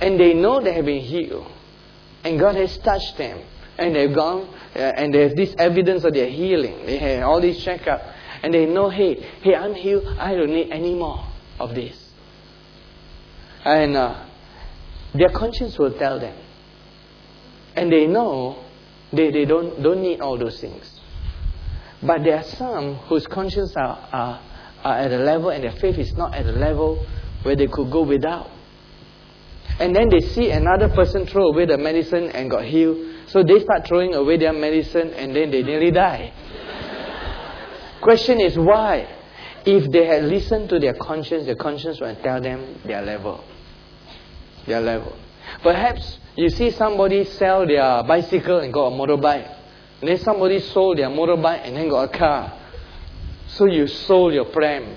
And they know they have been healed. And God has touched them. And they've gone, and they have this evidence of their healing. They have all these checkups. And they know, hey, I'm healed. I don't need any more of this. And their conscience will tell them. And they know they don't need all those things. But there are some whose conscience are at a level and their faith is not at a level where they could go without. And then they see another person throw away the medicine and got healed. So they start throwing away their medicine and then they nearly die. Question is why? If they had listened to their conscience will tell them their level. Their level. Perhaps you see somebody sell their bicycle and got a motorbike. And then somebody sold their motorbike and then got a car. So you sold your pram.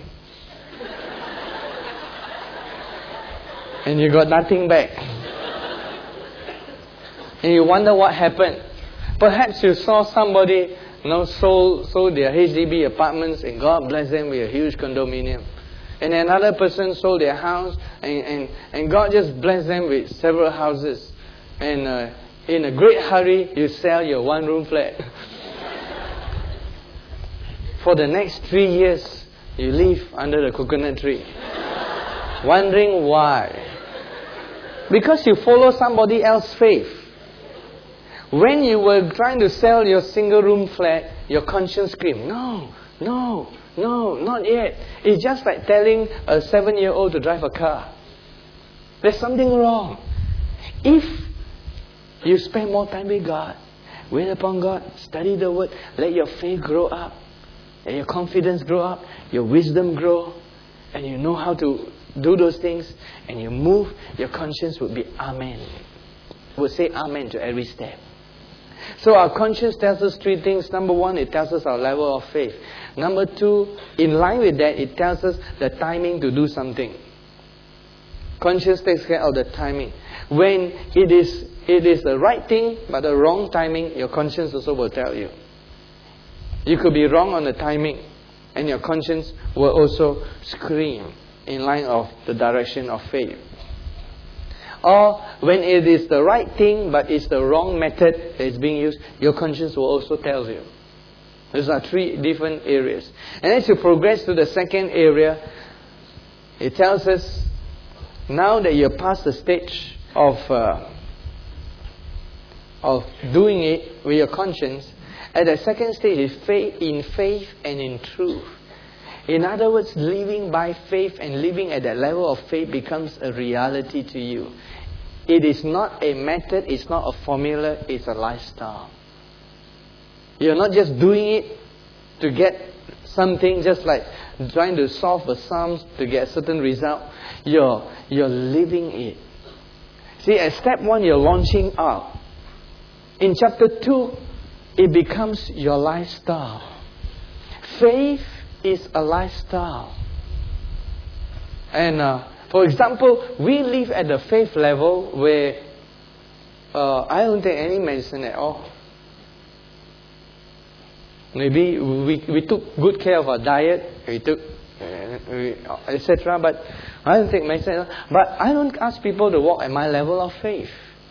And you got nothing back. And you wonder what happened. Perhaps you saw somebody sold their HDB apartments and God bless them with a huge condominium. And another person sold their house and God just blessed them with several houses. And in a great hurry, you sell your one-room flat. For the next 3 years, you live under the coconut tree. Wondering why. Because you follow somebody else's faith. When you were trying to sell your single-room flat, your conscience screamed, no, not yet. It's just like telling a 7-year-old to drive a car. There's something wrong. If you spend more time with God, wait upon God, study the Word, let your faith grow up, let your confidence grow up, your wisdom grow, and you know how to do those things, and you move, your conscience would be Amen. It would say Amen to every step. So our conscience tells us 3 things. Number 1, it tells us our level of faith. Number 2, in line with that, it tells us the timing to do something. Conscience takes care of the timing. When it is the right thing, but the wrong timing, your conscience also will tell you. You could be wrong on the timing, and your conscience will also scream in line of the direction of faith. Or when it is the right thing, but it's the wrong method that is being used, your conscience will also tell you. These are 3 different areas. And as you progress to the second area, it tells us, now that you're past the stage of doing it with your conscience, at the second stage is faith and in truth. In other words, living by faith and living at that level of faith becomes a reality to you. It is not a method, it's not a formula, it's a lifestyle. You're not just doing it to get something, just like trying to solve a sum to get a certain result. You're living it. See, at step 1, you're launching out. In chapter 2, it becomes your lifestyle. Faith is a lifestyle. And for example, we live at the faith level where I don't take any medicine at all. Maybe we took good care of our diet, we took etc. But I don't take medicine. But I don't ask people to walk at my level of faith.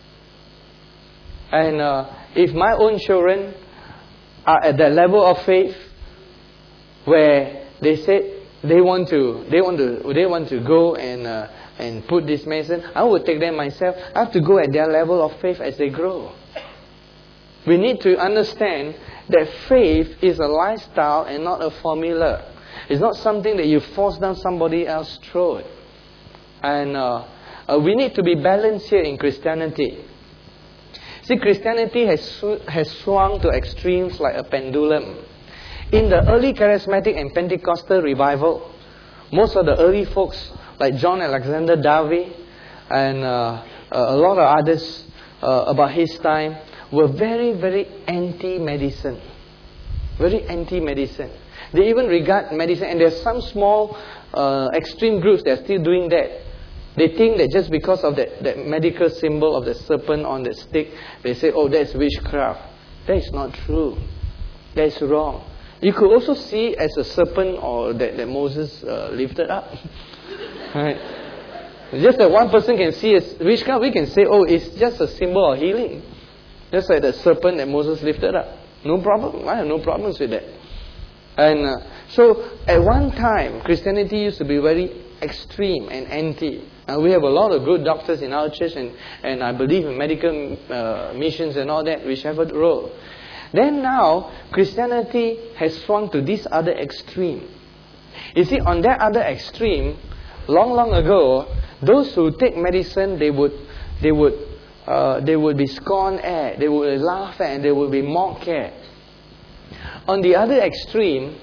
And if my own children are at that level of faith, where they said they want to go and put this medicine, I would take them myself. I have to go at their level of faith as they grow. We need to understand that faith is a lifestyle and not a formula. It's not something that you force down somebody else's throat. And we need to be balanced here in Christianity. See, Christianity has swung to extremes like a pendulum. In the early charismatic and Pentecostal revival, most of the early folks like John Alexander Darby and a lot of others about his time were very, very anti-medicine. Very anti-medicine. They even regard medicine, and there's some small extreme groups that are still doing that. They think that just because of that medical symbol of the serpent on the stick, they say, oh, that's witchcraft. That is not true. That is wrong. You could also see as a serpent or that Moses lifted up. Right? Just that one person can see a witchcraft, we can say, oh, it's just a symbol of healing. Just like the serpent that Moses lifted up. No problem. I have no problems with that. And so, at one time, Christianity used to be very extreme and anti. We have a lot of good doctors in our church, and I believe in medical missions and all that, which have a role. Then now, Christianity has swung to this other extreme. You see, on that other extreme, long ago, those who take medicine, they would be scorned at, they would laugh at, and they would be mocked at. On the other extreme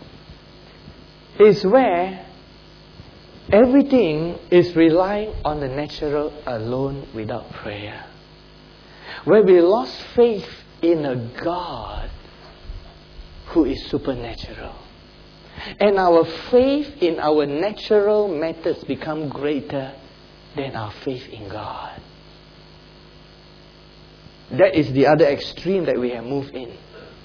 is where everything is relying on the natural alone without prayer. Where we lost faith in a God who is supernatural. And our faith in our natural methods become greater than our faith in God. That is the other extreme that we have moved in.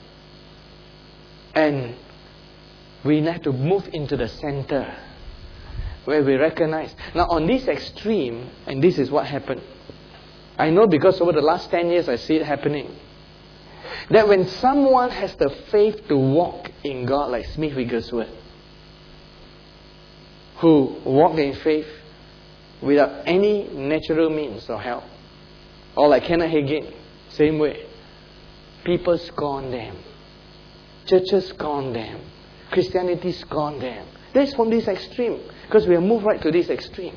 And we have to move into the center where we recognize. Now on this extreme, and this is what happened. I know because over the last 10 years I see it happening. That when someone has the faith to walk in God, like Smith Wigglesworth, who walked in faith without any natural means or help, or like Kenneth Hagin, same way, people scorn them, churches scorn them, Christianity scorn them. That's from this extreme, because we have moved right to this extreme.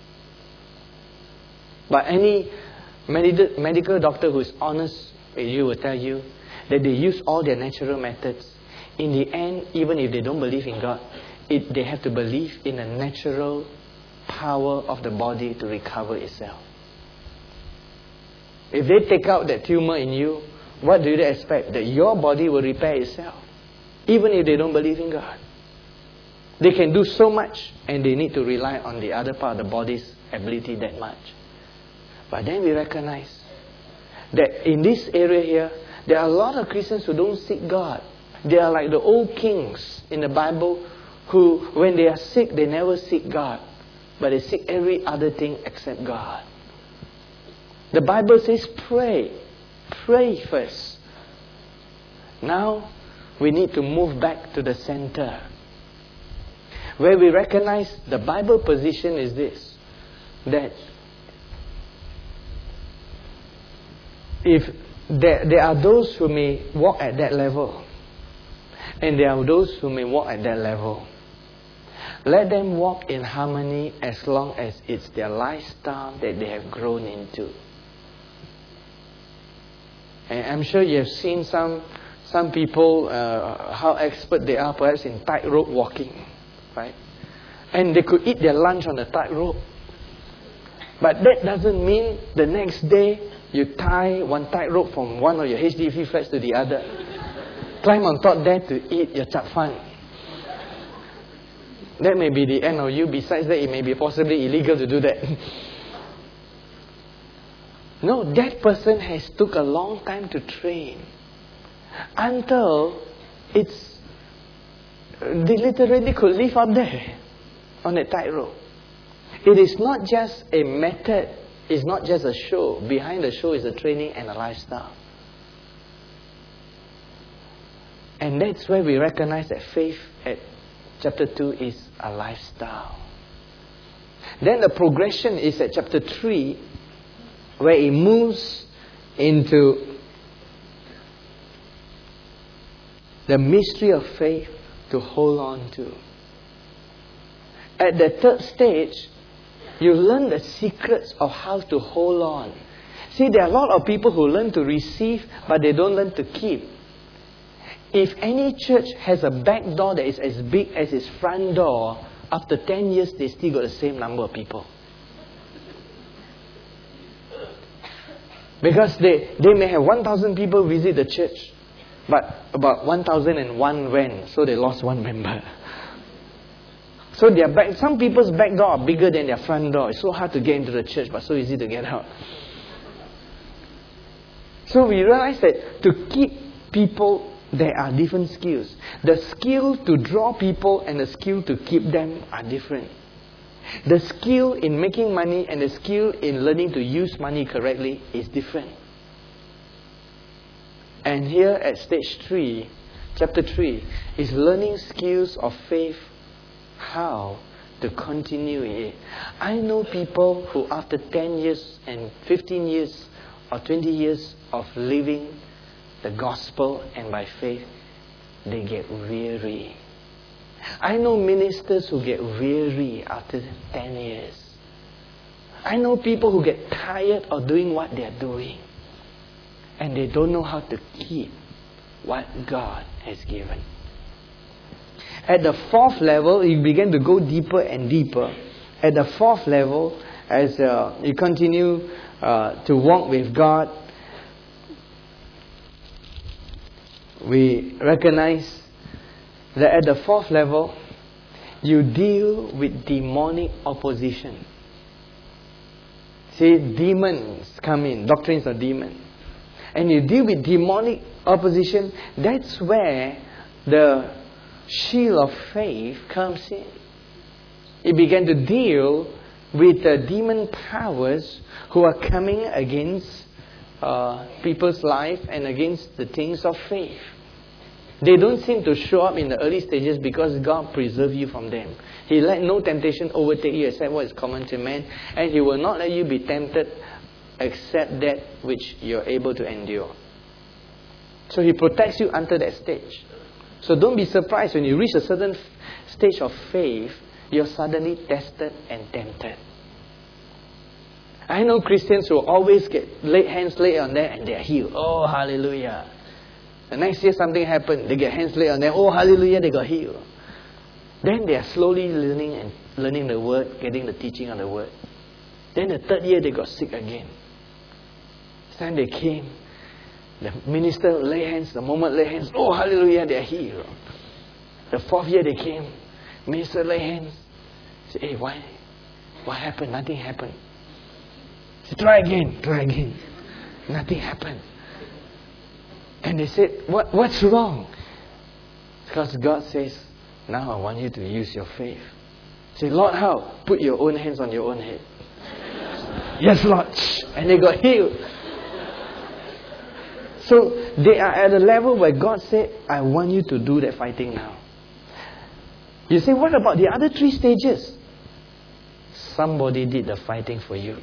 But any medical doctor who is honest with you will tell you that they use all their natural methods. In the end, even if they don't believe in God, they have to believe in the natural power of the body to recover itself. If they take out that tumor in you, what do they expect? That your body will repair itself, even if they don't believe in God. They can do so much, and they need to rely on the other part of the body's ability that much. But then we recognize that in this area here, there are a lot of Christians who don't seek God. They are like the old kings in the Bible who, when they are sick, they never seek God. But they seek every other thing except God. The Bible says pray. Pray first. Now, we need to move back to the center, where we recognize the Bible position is this, that if there are those who may walk at that level, and there are those who may walk at that level, let them walk in harmony as long as it's their lifestyle that they have grown into. And I'm sure you have seen some people, how expert they are perhaps in tightrope walking, right? And they could eat their lunch on the tightrope. But that doesn't mean the next day you tie one tightrope from one of your HDB flats to the other. Climb on top there to eat your chap fan. That may be the end of you. Besides that, it may be possibly illegal to do that. No, that person has took a long time to train until they literally could live up there on a tightrope. It is not just a method. It's not just a show. Behind the show is a training and a lifestyle. And that's where we recognize that faith at chapter 2 is a lifestyle. Then the progression is at chapter 3, where it moves into the mystery of faith to hold on to. At the third stage, you learn the secrets of how to hold on. See, there are a lot of people who learn to receive, but they don't learn to keep. If any church has a back door that is as big as its front door, after 10 years, they still got the same number of people. Because they may have 1,000 people visit the church, but about 1,001 went, so they lost one member. So some people's back door are bigger than their front door. It's so hard to get into the church, but so easy to get out. So we realize that to keep people, there are different skills. The skill to draw people and the skill to keep them are different. The skill in making money and the skill in learning to use money correctly is different. And here at stage 3, chapter 3, is learning skills of faith, how to continue it. I know people who after 10 years and 15 years or 20 years of living the gospel and by faith, they get weary. I know ministers who get weary after 10 years. I know people who get tired of doing what they are doing. And they don't know how to keep what God has given. At the 4th level, you begin to go deeper and deeper. At the 4th level, as you continue to walk with God, we recognize that at the 4th level, you deal with demonic opposition. See, demons come in, doctrines of demons. And you deal with demonic opposition, that's where the shield of faith comes in. You begin to deal with the demon powers who are coming against people's life and against the things of faith. They don't seem to show up in the early stages because God preserved you from them. He let no temptation overtake you except what is common to man, and He will not let you be tempted except that which you're able to endure. So He protects you until that stage. So don't be surprised when you reach a certain stage of faith, you're suddenly tested and tempted. I know Christians who always get hands laid on them and they are healed. Oh, hallelujah. The next year something happened, they get hands laid on them. Oh, hallelujah, they got healed. Then they are slowly learning the word, getting the teaching of the word. Then the 3rd year they got sick again. Then they came. The minister lay hands. The moment lay hands. Oh, hallelujah, they are healed. The 4th year they came. Minister lay hands. Say, hey, why? What happened? Nothing happened. Say, try again. Nothing happened. And they said, what's wrong? Because God says, now I want you to use your faith. Say, Lord, how? Put your own hands on your own head. Yes, Lord. And they got healed. So they are at a level where God said, I want you to do that fighting now. You say, what about the other 3 stages? Somebody did the fighting for you.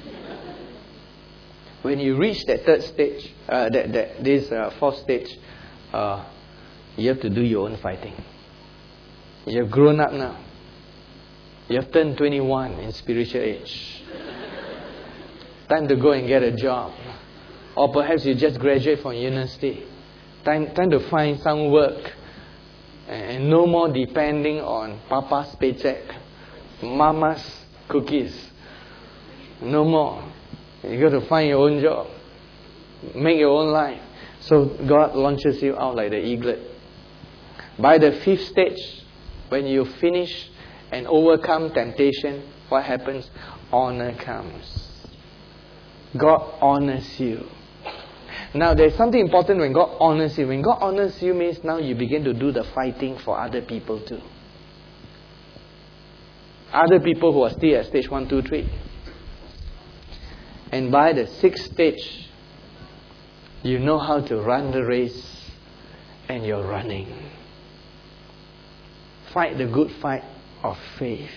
When you reach that 3rd stage, this 4th stage, you have to do your own fighting. You have grown up now. You have turned 21 in spiritual age. Time to go and get a job. Or perhaps you just graduate from university. Time to find some work. And no more depending on Papa's paycheck, Mama's cookies. No more. You got to find your own job. Make your own life. So God launches you out like the eaglet. By the 5th stage, when you finish and overcome temptation, what happens? Honor comes. God honors you. Now there's something important when God honors you. When God honors you means now you begin to do the fighting for other people too. Other people who are still at stage 1, 2, 3. And by the 6th stage, you know how to run the race and you're running. Fight the good fight of faith.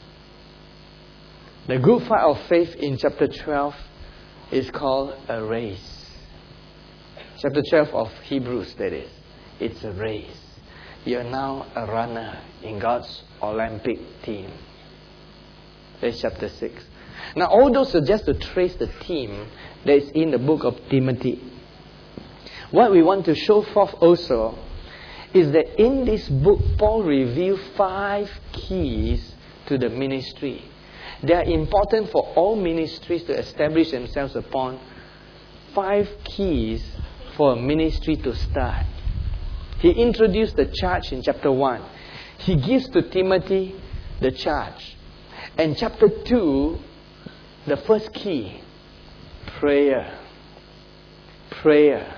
The good fight of faith in chapter 12 is called a race. Chapter 12 of Hebrews, that is. It's a race. You're now a runner in God's Olympic team. That's chapter 6. Now all those are just to trace the theme that is in the book of Timothy. What we want to show forth also is that in this book, Paul revealed 5 keys to the ministry. They are important for all ministries to establish themselves upon. 5 keys for a ministry to start. He introduced the charge in chapter 1. He gives to Timothy the charge. And chapter 2, the first key, prayer. Prayer.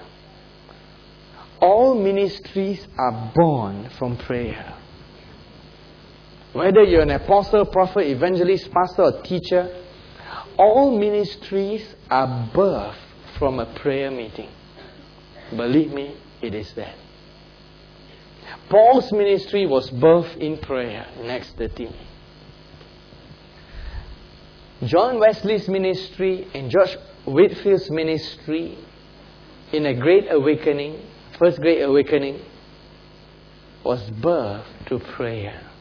All ministries are born from prayer. Whether you're an apostle, prophet, evangelist, pastor, or teacher, all ministries are birthed from a prayer meeting. Believe me, it is that. Paul's ministry was birthed in prayer in Acts 13. John Wesley's ministry and George Whitfield's ministry in a great awakening, first great awakening, was birthed through prayer.